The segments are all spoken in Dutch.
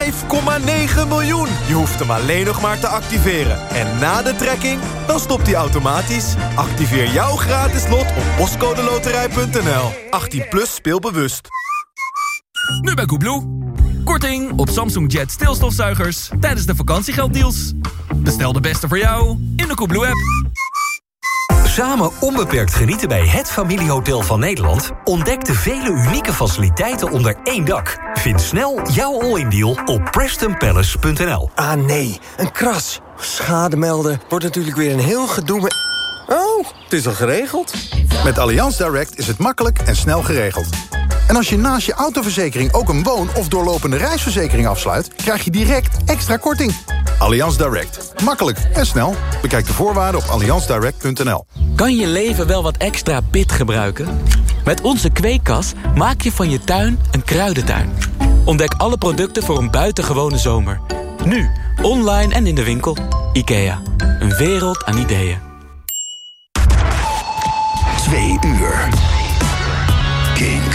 5,9 miljoen. Je hoeft hem alleen nog maar te activeren. En na de trekking, dan stopt hij automatisch. Activeer jouw gratis lot op postcodeloterij.nl. 18+ speelbewust. Nu bij Koebloe. Korting op Samsung Jet stilstofzuigers tijdens de vakantiegelddeals. Bestel de beste voor jou in de Koebloe-app. Samen onbeperkt genieten bij het familiehotel van Nederland? Ontdek de vele unieke faciliteiten onder één dak. Vind snel jouw all-in deal op PrestonPalace.nl. Ah nee, een kras. Schade melden wordt natuurlijk weer een heel gedoe met... Oh, het is al geregeld. Met Allianz Direct is het makkelijk en snel geregeld. En als je naast je autoverzekering ook een woon- of doorlopende reisverzekering afsluit, krijg je direct extra korting. Allianz Direct. Makkelijk en snel. Bekijk de voorwaarden op allianzdirect.nl. Kan je leven wel wat extra pit gebruiken? Met onze kweekkas maak je van je tuin een kruidentuin. Ontdek alle producten voor een buitengewone zomer. Nu, online en in de winkel. IKEA. Een wereld aan ideeën. 2 uur. Kink.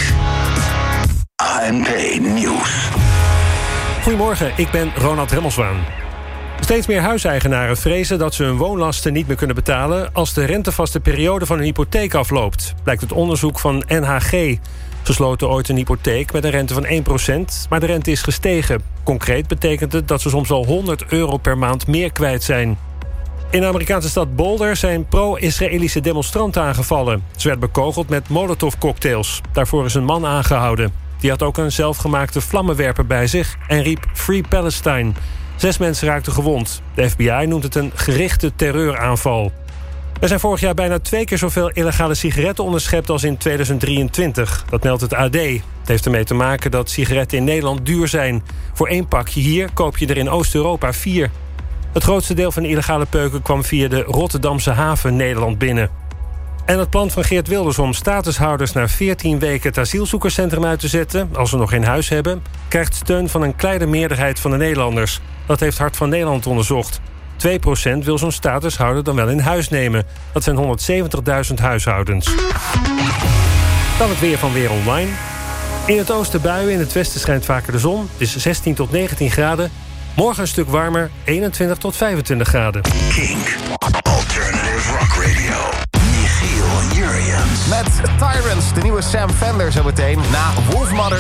ANP Nieuws. Goedemorgen, ik ben Ronald Remmelswaan. Steeds meer huiseigenaren vrezen dat ze hun woonlasten niet meer kunnen betalen als de rentevaste periode van hun hypotheek afloopt, blijkt het onderzoek van NHG. Ze sloten ooit een hypotheek met een rente van 1%, maar de rente is gestegen. Concreet betekent het dat ze soms al €100 per maand meer kwijt zijn. In de Amerikaanse stad Boulder zijn pro-Israëlische demonstranten aangevallen. Ze werden bekogeld met molotovcocktails. Daarvoor is een man aangehouden. Die had ook een zelfgemaakte vlammenwerper bij zich en riep Free Palestine. 6 mensen raakten gewond. De FBI noemt het een gerichte terreuraanval. Er zijn vorig jaar bijna 2 keer zoveel illegale sigaretten onderschept als in 2023. Dat meldt het AD. Het heeft ermee te maken dat sigaretten in Nederland duur zijn. Voor 1 pakje hier koop je er in Oost-Europa 4. Het grootste deel van de illegale peuken kwam via de Rotterdamse haven Nederland binnen. En het plan van Geert Wilders om statushouders na 14 weken het asielzoekerscentrum uit te zetten, als ze nog geen huis hebben, krijgt steun van een kleine meerderheid van de Nederlanders. Dat heeft Hart van Nederland onderzocht. 2% wil zo'n statushouder dan wel in huis nemen. Dat zijn 170.000 huishoudens. Dan het weer van Weer Online. In het oosten buien, in het westen schijnt vaker de zon. Het is 16 tot 19 graden. Morgen een stuk warmer, 21 tot 25 graden. Kink. Alternative Rock Radio. Michiel Jurjens. Met Tyrants, de nieuwe Sam Fender zo meteen. Na Wolfmother.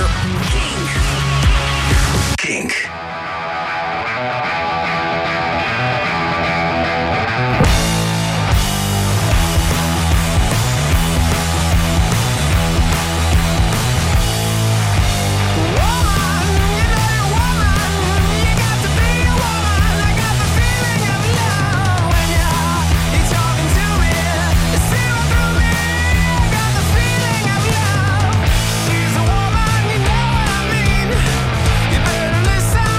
Kink. She's a woman, you know what I mean. You better listen.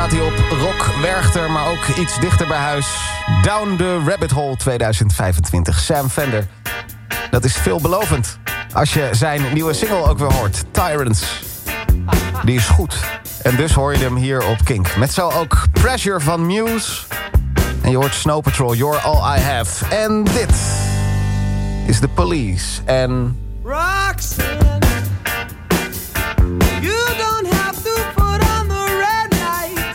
staat hij op. Rock Werchter, maar ook iets dichter bij huis. Down the Rabbit Hole 2025. Sam Fender. Dat is veelbelovend. Als je zijn nieuwe single ook weer hoort. Tyrants. Die is goed. En dus hoor je hem hier op Kink. Met zo ook Pressure van Muse. En je hoort Snow Patrol, You're All I Have. En dit is The Police. En Roxanne, you don't have to put on the red light.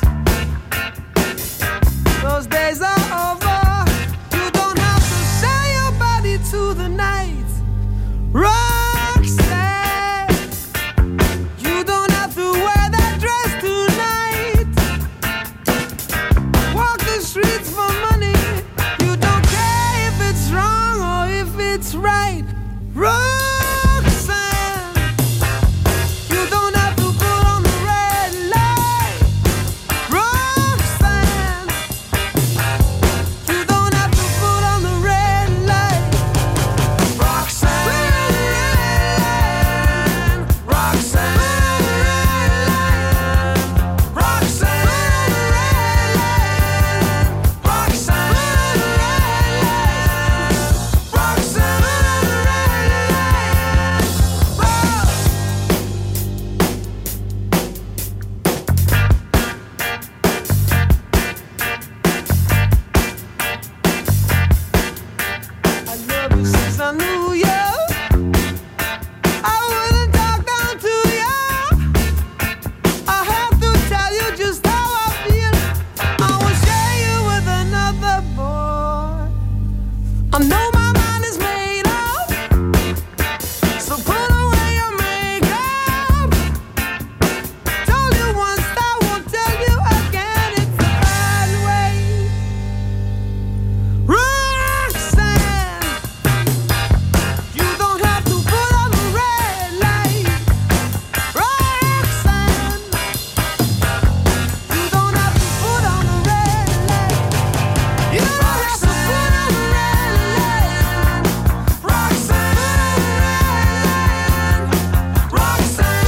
Those days are over. You don't have to sell your body to the night. Roxanne, you don't have to wear that dress tonight. Walk the streets for money. You don't care if it's wrong or if it's right. Roxanne, you don't have to put on the red light. Roxanne, you don't have to put on the red light. Roxanne, Roxanne, Roxanne, Roxanne, I love you since I knew you. I wouldn't talk down to you. I have to tell you just how I feel. I will share you with another boy. I know my mind is made up, so put away your makeup. Told you once, I won't tell you again. It's the bad way. Roxanne, you don't have to put on the red light. Roxanne, you don't have to put on the red light. You don't have to put on the red light. Roxanne, Roxanne,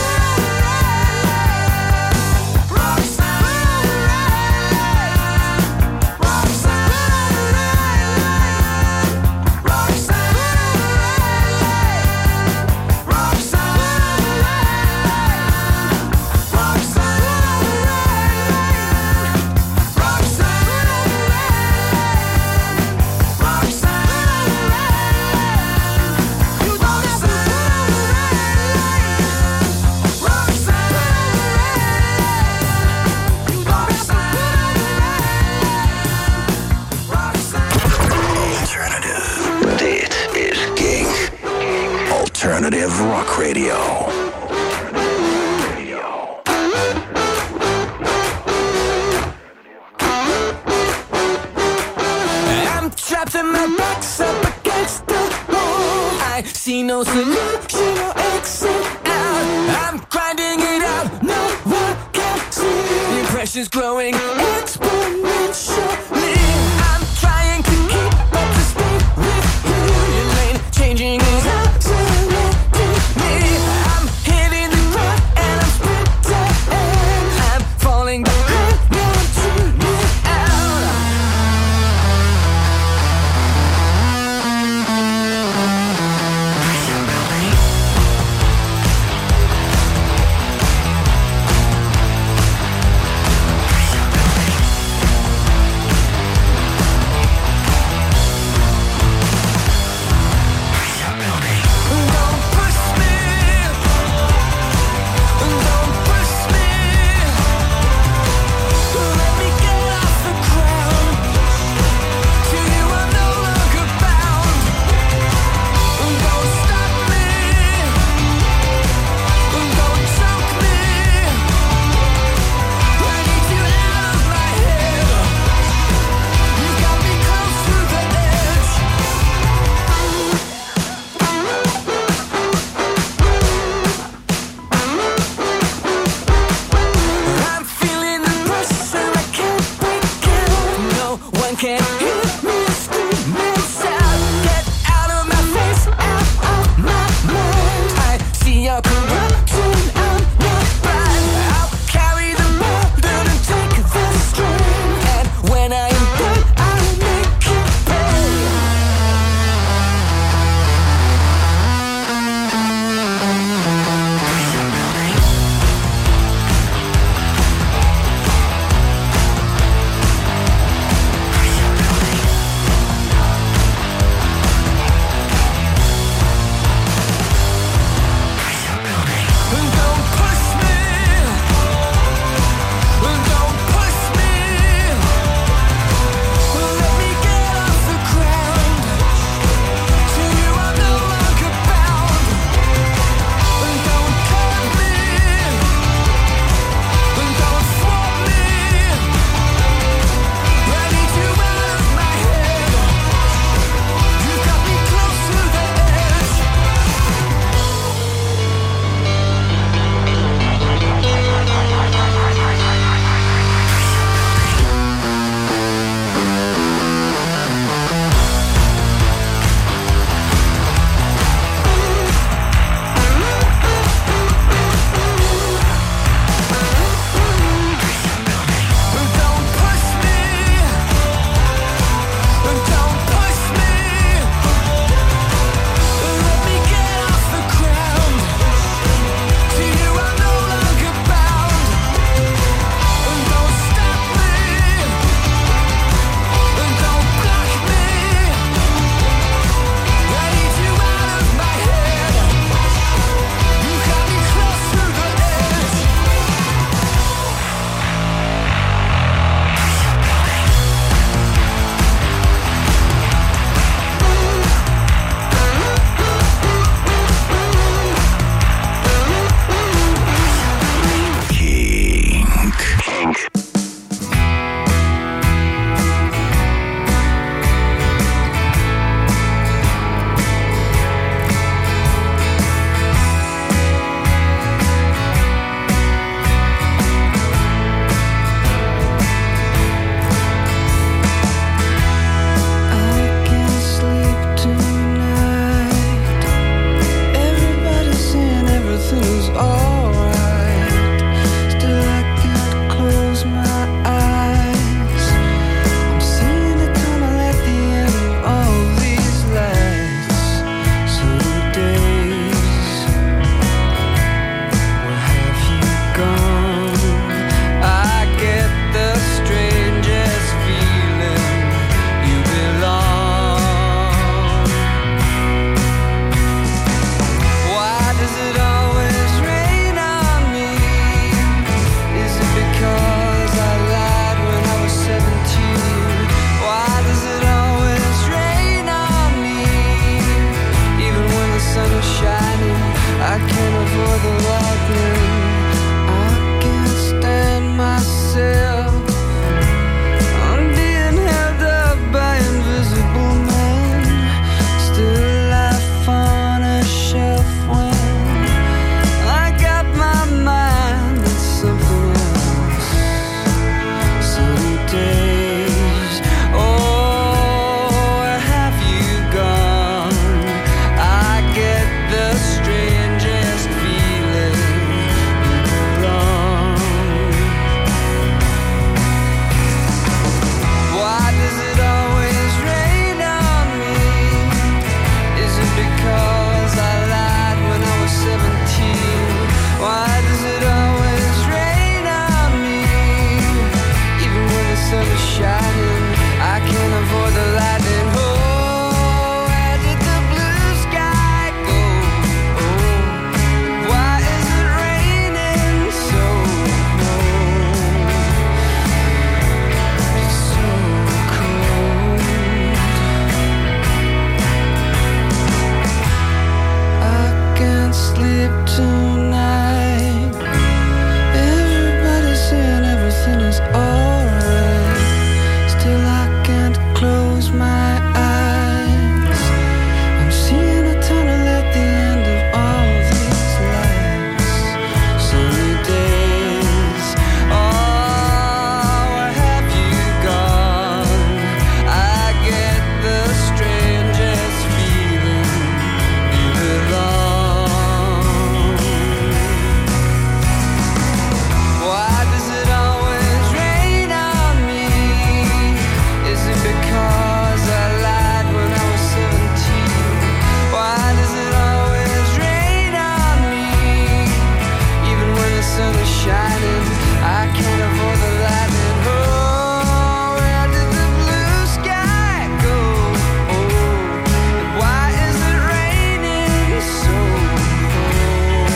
Alternative. Dit is Kink. Alternative Rock Radio. I'm trapped in my box up against the wall. I see no solution or exit out. I'm grinding it out, no one can see. The pressure's growing exponentially. I'm trying to keep up to speed with you. Your lane changing is accelerating me. I'm hitting the ground and I'm sprinting. I'm falling behind, now I'm tuning out. everything is alright. Still I can't close my eyes. I'm seeing the tunnel at the end of all these last sunny days. Where have you gone? I get the strangest feeling you belong. Why does it always rain on me? Is it because I lied when I was 17? Why does it always rain on me? Even when the sun is shining, I can't avoid the lightning. I can't stand myself. I'm being held up by invisible men. Still life on a shelf when I got my mind on something else. Sunny days. Oh, where have you gone? I get the strangest feeling you belong. Why does it always rain on me? Is it because I lied when I was 17? Why does it always rain on me? Even when the sun is shining, I can't avoid the lightning. Oh, where did the blue sky go? Oh, why is it raining so cold? It's so cold. I can't sleep tonight. Everybody's saying everything is alright. Still I can't close my eyes. I'm seeing a tunnel at the end of all these last sunny days. Oh, where have you gone? I get the strangest feeling you belong. Why does it always rain on me? Is it because I lied when I was 17? Why does it always rain on me? Even when the sun is shining, I can't avoid the lightning. Oh, where did the blue sky go? Oh, and why is it raining so cold?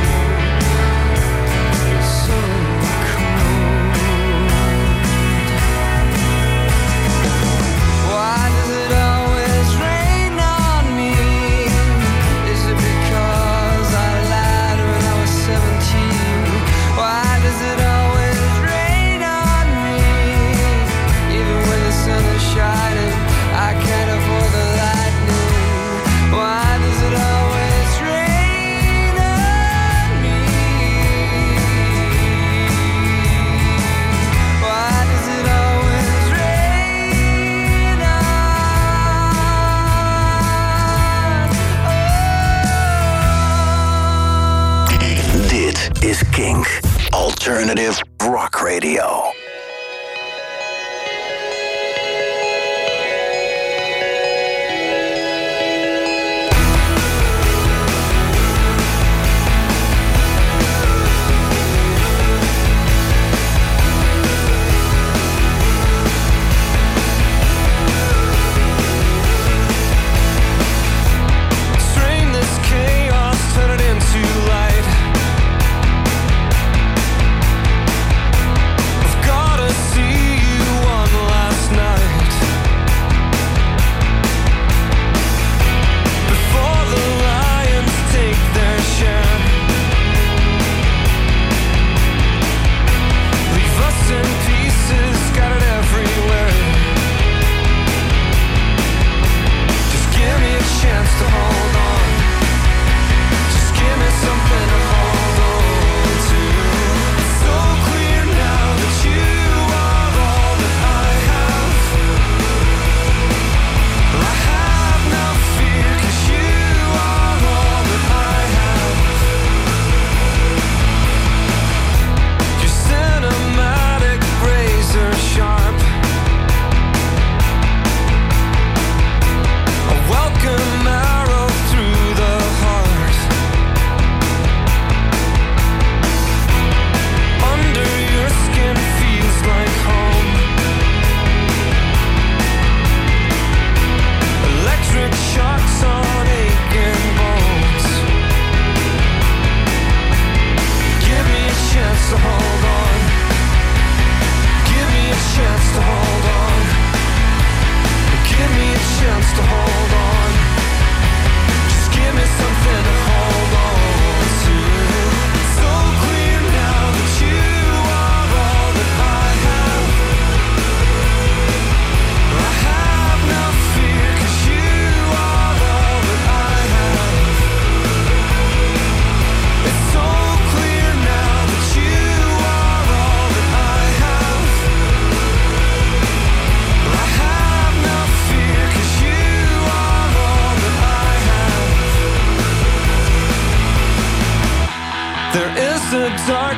It's so cold. Why does it always rain on me? Is it because I lied when I was 17? Why does it always rain on me? Even when the sun is shining, I can't avoid the lightning. Why does it always rain on me? Why does it always rain on? Dit is Kink. Alternative Rock Radio. Strain this chaos, turn it into light. I've got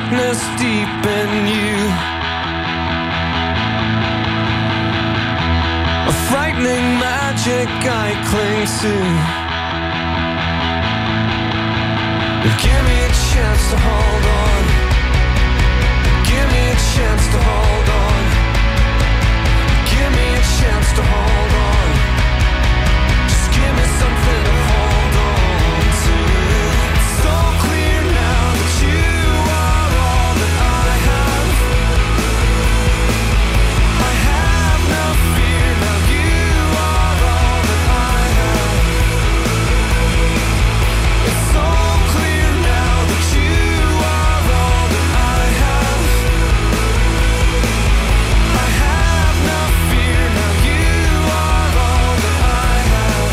darkness deep in you. A frightening magic I cling to. Give me a chance to hold on. Give me a chance to hold on. Give me a chance to hold on. Just give me something to hold on to. It's so clear now that you are all that I have. I have no fear now. You are all that I have. It's so clear now that you are all that I have. I have no fear now. You are all that I have.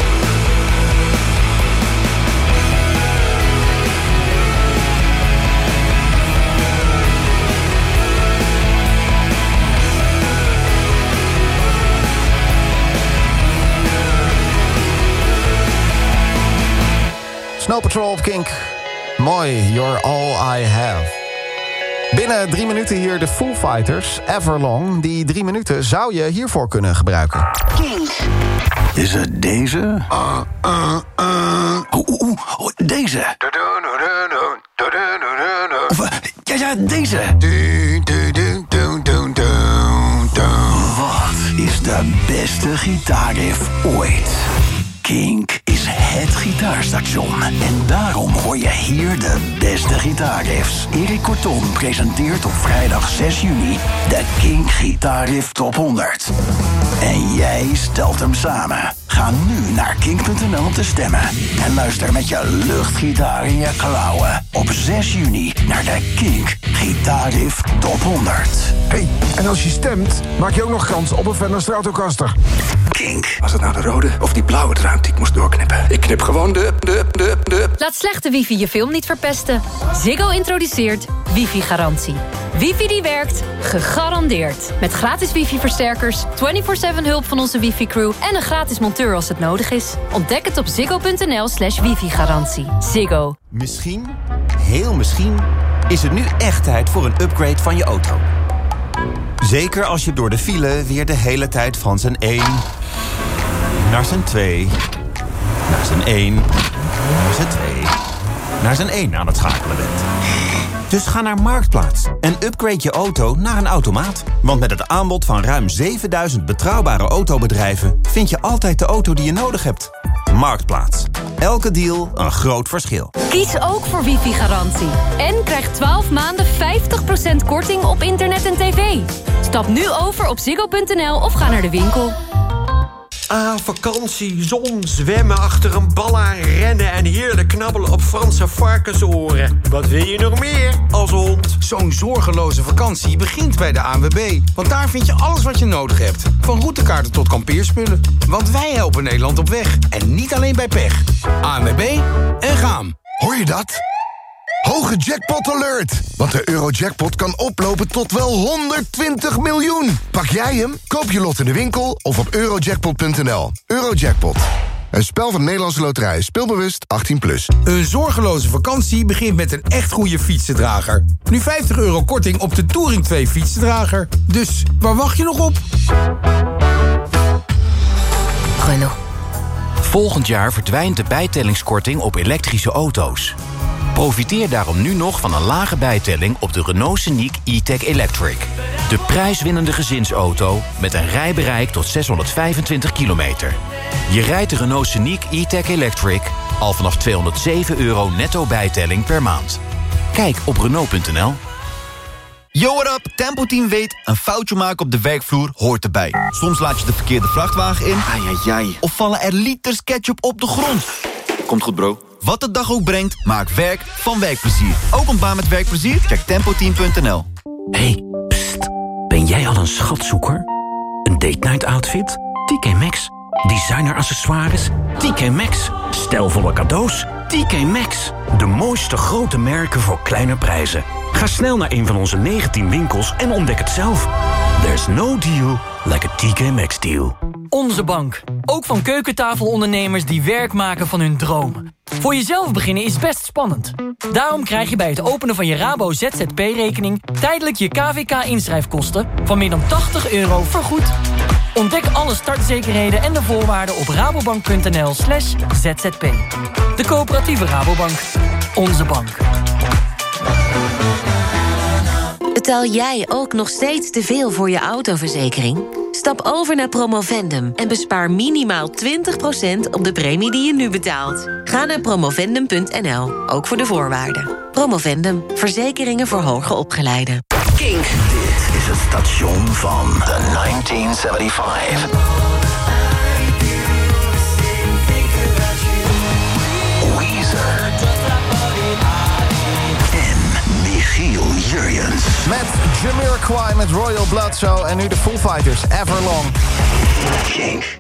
Snow Patrol op Kink. Mooi, you're all I have. Binnen 3 minuten hier de Foo Fighters, Everlong. Die 3 minuten zou je hiervoor kunnen gebruiken. Kink. Is het deze? Deze. Of, ja, deze. Wat is de beste gitaarriff ooit? Kink is het gitaarstation. En daarom hoor je hier de beste gitaarriffs. Erik Kortom presenteert op vrijdag 6 juni de Kink Gitaarriff Top 100. En jij stelt hem samen. Ga nu naar kink.nl om te stemmen. En luister met je luchtgitaar in je klauwen op 6 juni naar de Kink Gitaarriff Top 100. Hey, en als je stemt, maak je ook nog kans op een Fender Stratocaster. Kink. Was het nou de rode of die blauwe draad die ik moest doorknippen? Ik knip gewoon de. Laat slechte wifi je film niet verpesten. Ziggo introduceert wifi-garantie. Wifi die werkt, gegarandeerd. Met gratis wifi-versterkers, 24/7 hulp van onze wifi-crew... en een gratis monteur als het nodig is. Ontdek het op ziggo.nl/wifi-garantie. Ziggo. Misschien, heel misschien, is het nu echt tijd voor een upgrade van je auto. Zeker als je door de file weer de hele tijd van zijn 1... naar zijn 2... naar zijn 1... naar zijn 2... naar zijn 1 aan het schakelen bent. Dus ga naar Marktplaats en upgrade je auto naar een automaat. Want met het aanbod van ruim 7000 betrouwbare autobedrijven... vind je altijd de auto die je nodig hebt. Marktplaats. Elke deal een groot verschil. Kies ook voor wifi-garantie. En krijg 12 maanden 50% korting op internet en tv. Stap nu over op ziggo.nl of ga naar de winkel. Vakantie, zon, zwemmen, achter een bal aan rennen... en heerlijk knabbelen op Franse varkensoren. Wat wil je nog meer als hond? Zo'n zorgeloze vakantie begint bij de ANWB. Want daar vind je alles wat je nodig hebt. Van routekaarten tot kampeerspullen. Want wij helpen Nederland op weg. En niet alleen bij pech. ANWB en gaan. Hoor je dat? Hoge jackpot alert! Want de Eurojackpot kan oplopen tot wel 120 miljoen. Pak jij hem? Koop je lot in de winkel of op eurojackpot.nl. Eurojackpot. Een spel van Nederlandse Loterij. Speelbewust 18+. Een zorgeloze vakantie begint met een echt goede fietsendrager. Nu €50 korting op de Touring 2 fietsendrager. Dus waar wacht je nog op? Renault. Volgend jaar verdwijnt de bijtellingskorting op elektrische auto's. Profiteer daarom nu nog van een lage bijtelling op de Renault Scenic E-Tech Electric. De prijswinnende gezinsauto met een rijbereik tot 625 kilometer. Je rijdt de Renault Scenic E-Tech Electric al vanaf €207 netto bijtelling per maand. Kijk op Renault.nl. Yo, what up? Tempo Team weet, een foutje maken op de werkvloer hoort erbij. Soms laat je de verkeerde vrachtwagen in. Ai. Of vallen er liters ketchup op de grond. Komt goed, bro. Wat de dag ook brengt, maak werk van werkplezier. Ook een baan met werkplezier? Check tempoteam.nl. Hey, pst. Ben jij al een schatzoeker? Een date night outfit? TK Maxx. Designer accessoires? TK Maxx. Stijlvolle cadeaus? TK Maxx. De mooiste grote merken voor kleine prijzen. Ga snel naar een van onze 19 winkels en ontdek het zelf. There's no deal like a TK Maxx deal. Onze bank. Ook van keukentafelondernemers die werk maken van hun droom. Voor jezelf beginnen is best spannend. Daarom krijg je bij het openen van je Rabo ZZP-rekening... tijdelijk je KVK-inschrijfkosten van meer dan €80 vergoed. Ontdek alle startzekerheden en de voorwaarden op rabobank.nl/zzp. De coöperatieve Rabobank. Onze bank. Betaal jij ook nog steeds te veel voor je autoverzekering? Stap over naar Promovendum en bespaar minimaal 20% op de premie die je nu betaalt. Ga naar promovendum.nl, ook voor de voorwaarden. Promovendum, verzekeringen voor hoger opgeleiden. Kink. Dit is het station van de 1975. Weezer. En Michiel Jurjens. Met Jamiroquai met Royal Blood Show en nu de Foo Fighters, Everlong. Kink.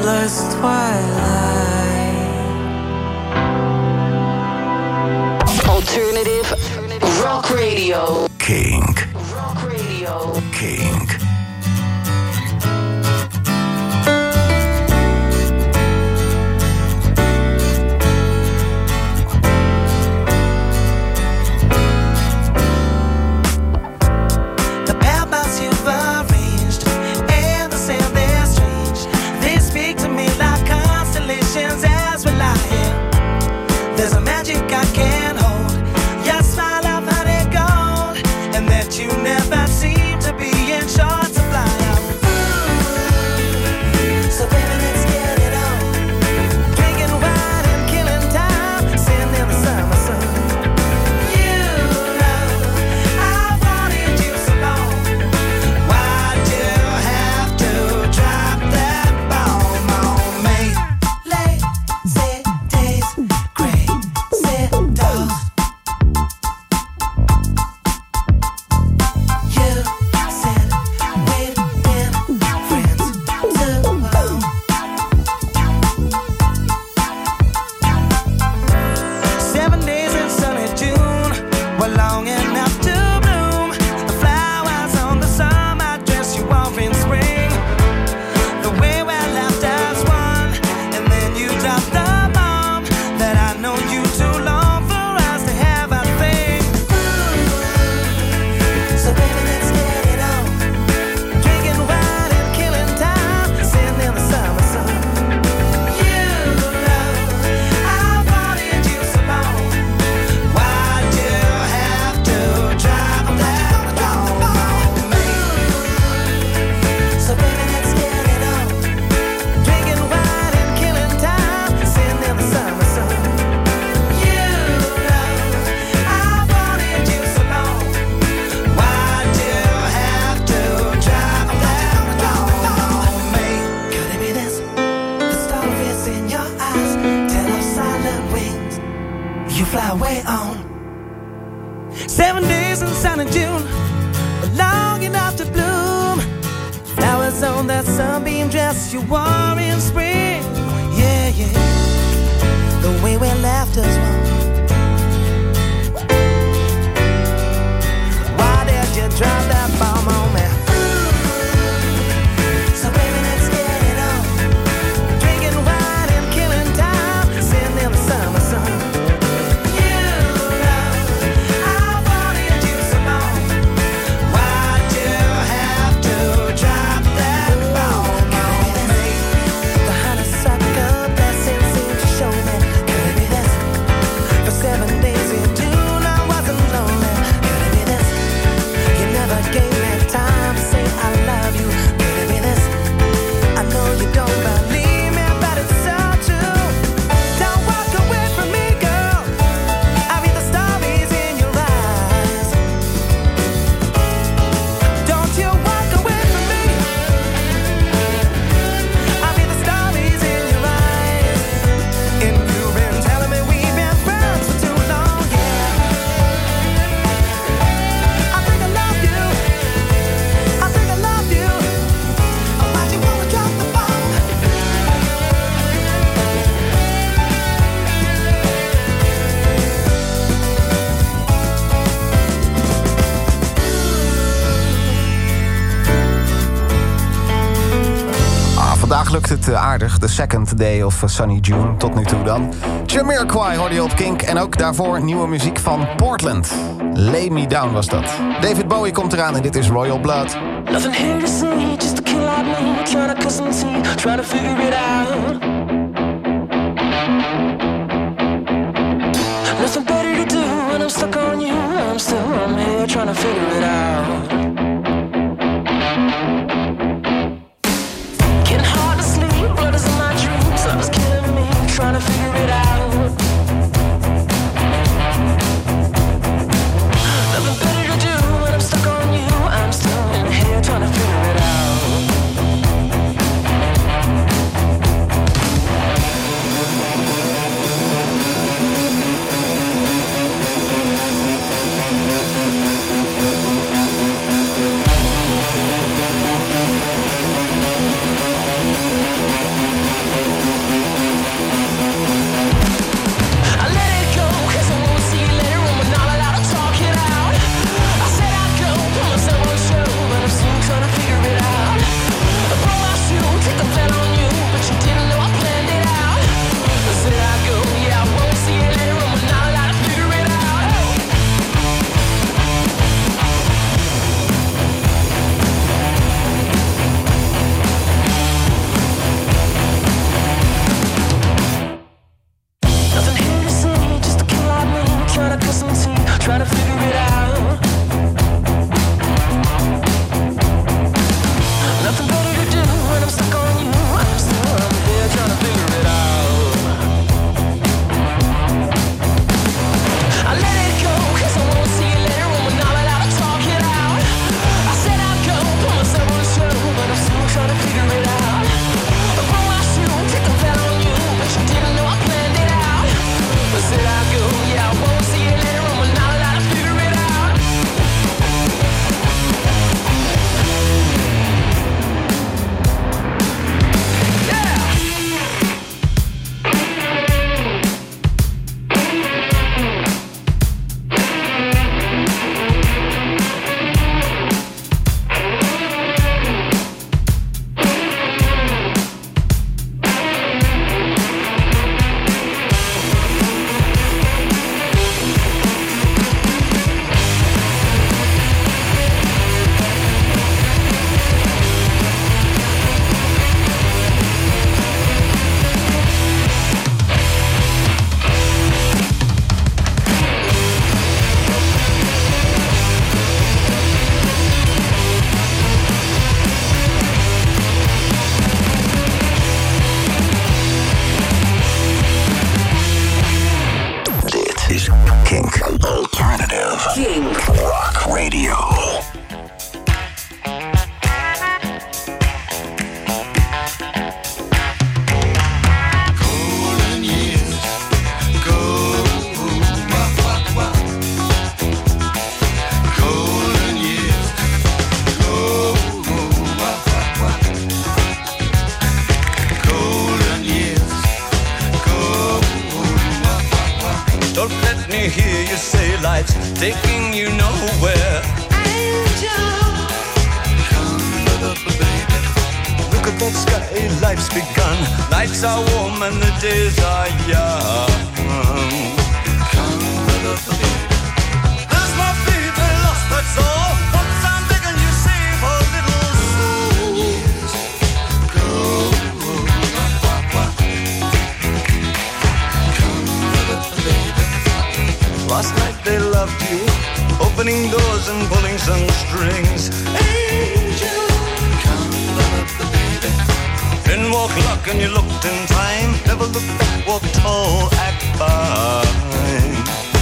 endless twilight. Alternative Rock Radio. Kink. Kink. You never seem to be in short supply. So baby, let's get it on. Drinking wine and killing time, sitting in the summer sun. You know I wanted you so long. Why'd you have to drop that bomb on me? Lazy days, crazy dogs. Lukt het aardig, de second day of Sunny June, tot nu toe dan. Jamiroquai hoorde je op Kink en ook daarvoor nieuwe muziek van Portland. Lay Me Down was dat. David Bowie komt eraan en dit is Royal Blood. Nothing here to see, just a kill out me, trying to cut some tea, trying to figure it out. Nothing better to do when I'm stuck on you, I'm here trying to figure it out. Trying to figure it out. Nothing better to do when I'm stuck on you. I'm still in here trying to figure it out. me hear you say life's taking you nowhere. Angel, come baby. Look at that sky, life's begun. Nights are warm and the days are young. There's my baby lost, that's all. Once I'm begging you save a little soul. Last night they loved you, opening doors and pulling some strings. Angel, didn't walk luck and you looked in time. Never look back, walk tall, act fine.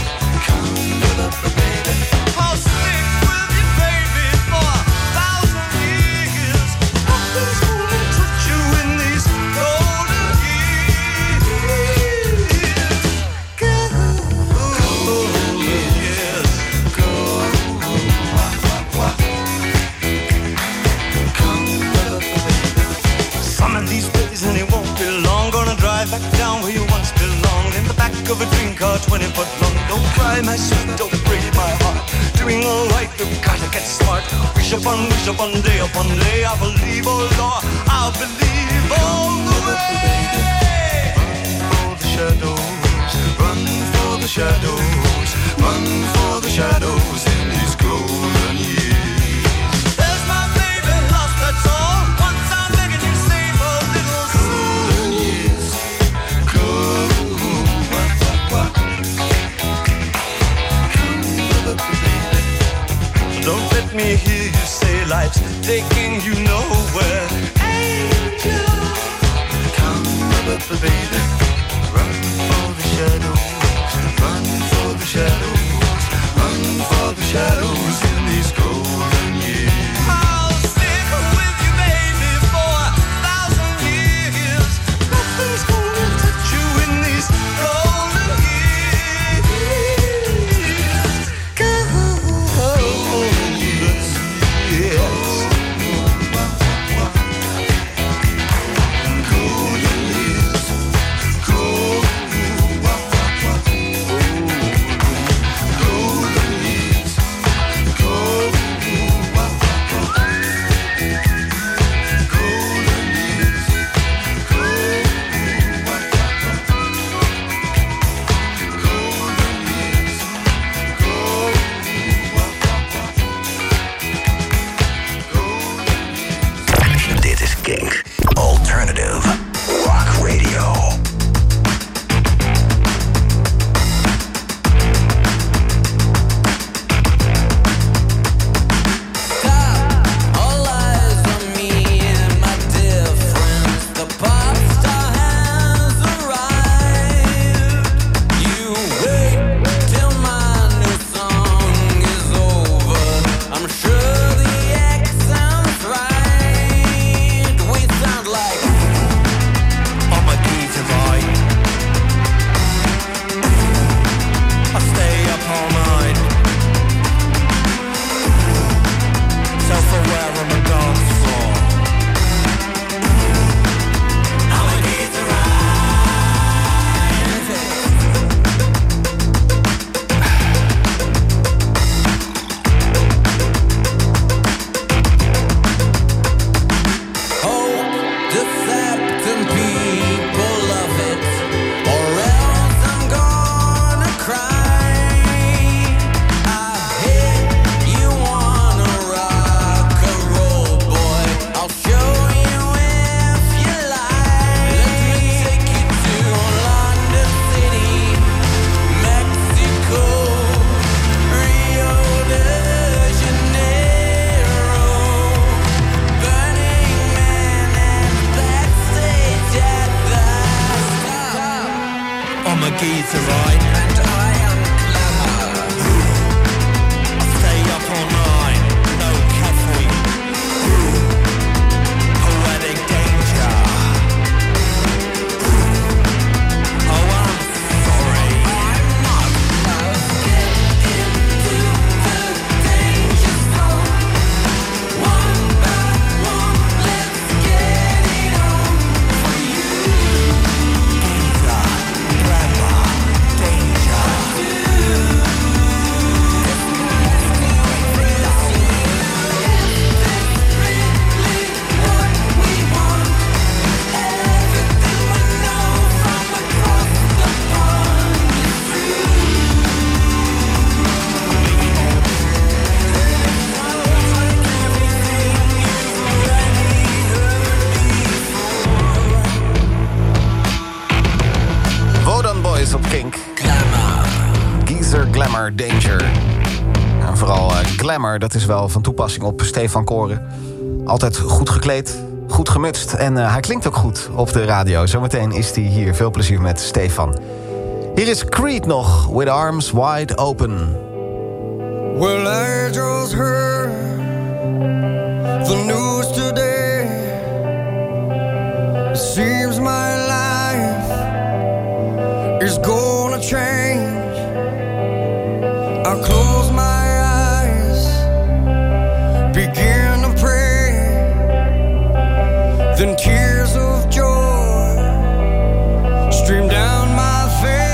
I'll stick with you, baby, for 1,000 years. Nothing's gonna touch you in these golden years. Golden years. Some of these days and it won't be long. Gonna drive back down where you once belonged. In the back of a dream car, 20 foot long. Don't cry, my sweet, don't break my heart. Doing all right, you've gotta get smart. Wish upon day upon day. I believe, oh Lord, I believe all the way. Run for the shadows, run for the shadows, run for the shadows in these golden years. There's my baby lost, that's all. Once I'm begging you save a little golden years. Don't let me hear you say life's taking you nowhere. Angel, come baby. Run for the shadows, run for the shadows, run for the shadows in these golden years. I'll stick with you, baby, for 1,000 years. Nothing's gonna touch you in these golden years. Golden years, yes. Dit is Kink Alternative Rock Radio. All eyes on me and my dear friends. The pop star has arrived. You wait till my new song is over. I'm sure the X sounds right. We sound like on my keys and right. I stay up all night. Self-aware on the dance floor. I'm a geezer, hope deceptive people love it, or else I'm gonna cry. I hit you wanna rock and roll, boy. I'll show you if you like. Let me take you to London City, Mexico, Rio de Janeiro, Burning Man and backstage at the Star. I'm a geezer, right? And I am clever. I stay up all night, no caffeine. Poetic danger. Oh, I'm sorry. I'm not. Let's get into the danger zone. One by one, let's get it on for you. Geezer, clever, danger. Glamour, Danger. En vooral Glamour, dat is wel van toepassing op Stefan Koren. Altijd goed gekleed, goed gemutst. En hij klinkt ook goed op de radio. Zometeen is hij hier. Veel plezier met Stefan. Hier is Creed nog, With Arms Wide Open. Well, I just heard the news today. It seems my life is gonna change. I close my eyes, begin to pray, then tears of joy stream down my face.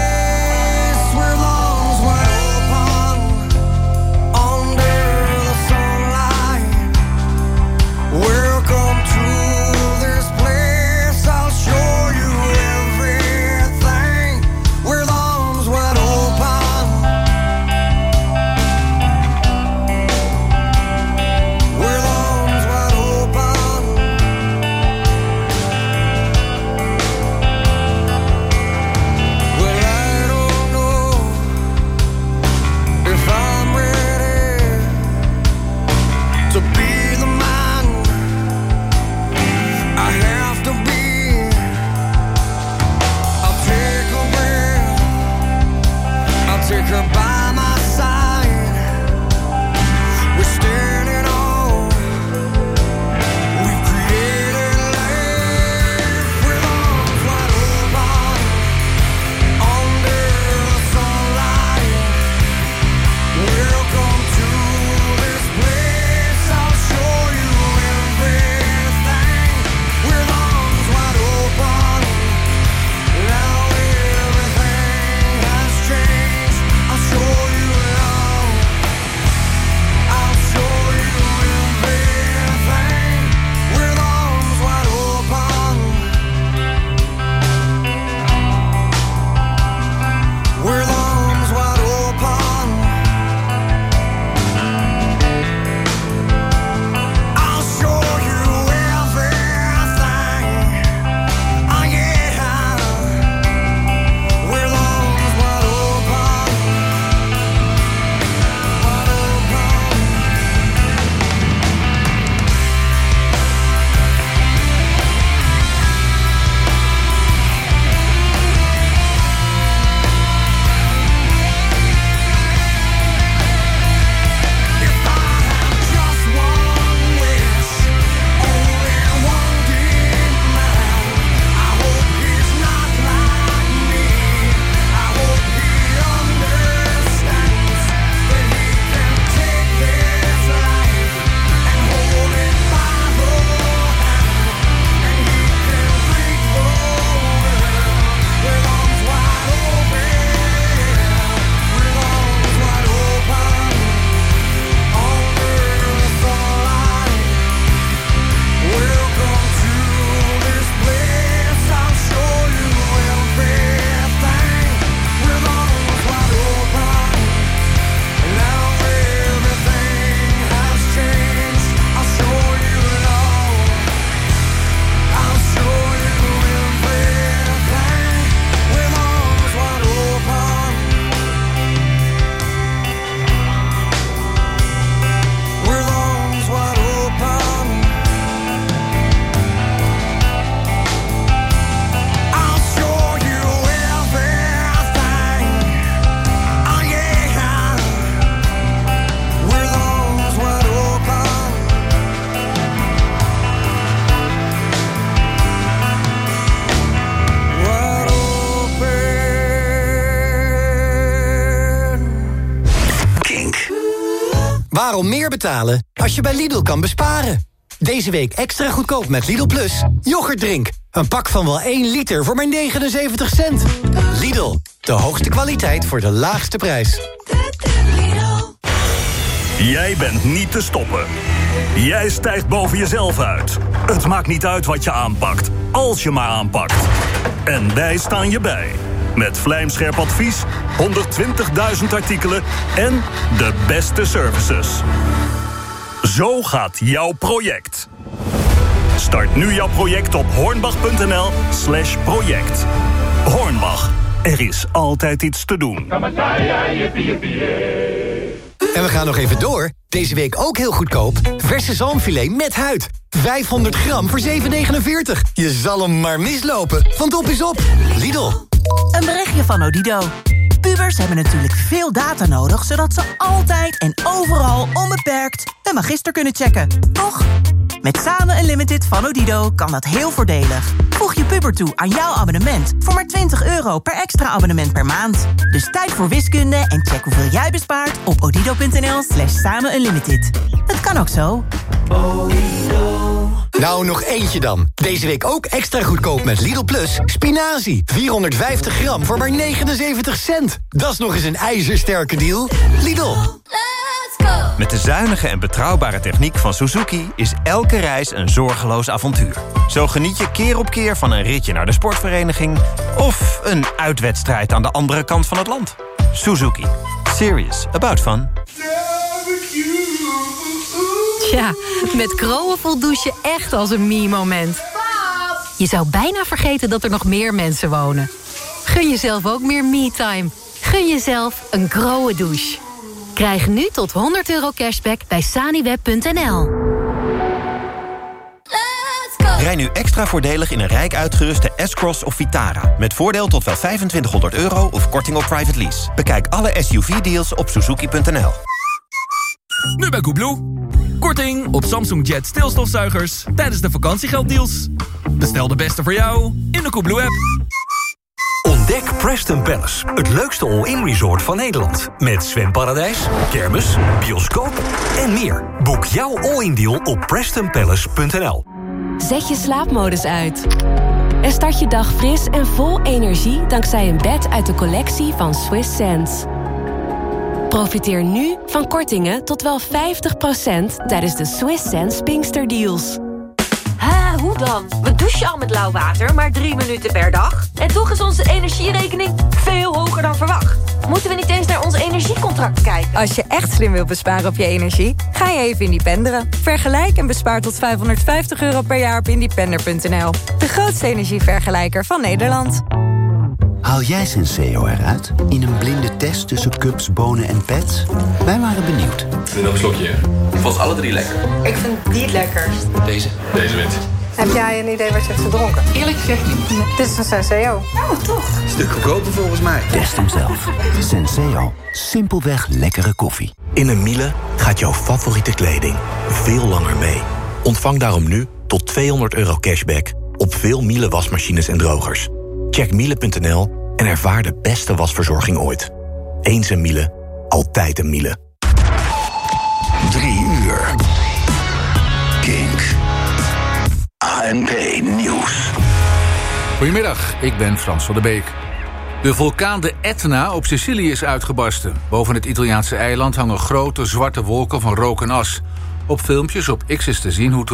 Waarom meer betalen als je bij Lidl kan besparen? Deze week extra goedkoop met Lidl Plus. Yoghurtdrink. Een pak van wel 1 liter voor maar 79 cent. Lidl, de hoogste kwaliteit voor de laagste prijs. Jij bent niet te stoppen. Jij stijgt boven jezelf uit. Het maakt niet uit wat je aanpakt, als je maar aanpakt. En wij staan je bij. Met vlijmscherp advies, 120.000 artikelen en de beste services. Zo gaat jouw project. Start nu jouw project op hornbach.nl/project. Hornbach, Er is altijd iets te doen. En we gaan nog even door. Deze week ook heel goedkoop. Verse zalmfilet met huid. 500 gram voor €7,49. Je zal hem maar mislopen, want op is op. Lidl. Een berichtje van Odido. Pubers hebben natuurlijk veel data nodig, zodat ze altijd en overal onbeperkt hun magister kunnen checken. Toch? Met Samen Unlimited van Odido kan dat heel voordelig. Voeg je puber toe aan jouw abonnement voor maar €20 per extra abonnement per maand. Dus tijd voor wiskunde en check hoeveel jij bespaart op odido.nl/samenunlimited. Het kan ook zo. Nou, nog eentje dan. Deze week ook extra goedkoop met Lidl Plus. Spinazie, 450 gram voor maar 79 cent. Dat is nog eens een ijzersterke deal. Lidl. Met de zuinige en betrouwbare techniek van Suzuki is elke reis een zorgeloos avontuur. Zo geniet je keer op keer van een ritje naar de sportvereniging of een uitwedstrijd aan de andere kant van het land. Suzuki. Serious about fun. Tja, met Groen voelt douchen echt als een me-moment. Je zou bijna vergeten dat er nog meer mensen wonen. Gun jezelf ook meer me-time. Gun jezelf een Groen douche. Krijg nu tot €100 cashback bij saniweb.nl. Rij nu extra voordelig in een rijk uitgeruste S-Cross of Vitara. Met voordeel tot wel €2500 of korting op private lease. Bekijk alle SUV-deals op suzuki.nl. Nu bij Coolblue. Korting op Samsung Jet stilstofzuigers tijdens de vakantiegelddeals. Bestel de beste voor jou in de Coolblue-app. Ontdek Preston Palace, het leukste all-in resort van Nederland. Met zwemparadijs, kermis, bioscoop en meer. Boek jouw all-in deal op prestonpalace.nl. Zet je slaapmodus uit. En start je dag fris en vol energie dankzij een bed uit de collectie van Swiss Sense. Profiteer nu van kortingen tot wel 50% tijdens de Swiss Sense Pinkster Deals. Hoe dan? We douchen al met lauw water, maar 3 minuten per dag. En toch is onze energierekening veel hoger dan verwacht. Moeten we niet eens naar ons energiecontract kijken? Als je echt slim wilt besparen op je energie, ga je even independeren. Vergelijk en bespaar tot €550 per jaar op independer.nl. De grootste energievergelijker van Nederland. Haal jij Senseo eruit in een blinde test tussen cups, bonen en pets? Wij waren benieuwd. Nog een slokje. Ik vond ze alle 3 lekker. Ik vind die het lekkerst. Deze wint. Heb jij een idee wat je hebt gedronken? Eerlijk gezegd niet. Dit is een Senseo. Oh, toch? Stuk goedkoper volgens mij. Test hem zelf. Senseo. Simpelweg lekkere koffie. In een Miele gaat jouw favoriete kleding veel langer mee. Ontvang daarom nu tot €200 cashback op veel Miele wasmachines en drogers. Check miele.nl en ervaar de beste wasverzorging ooit. Eens een Miele, altijd een Miele. 3 uur. Kink. ANP Nieuws. Goedemiddag, ik ben Frans van der Beek. De vulkaan de Etna op Sicilië is uitgebarsten. Boven het Italiaanse eiland hangen grote zwarte wolken van rook en as. Op filmpjes op X is te zien hoe het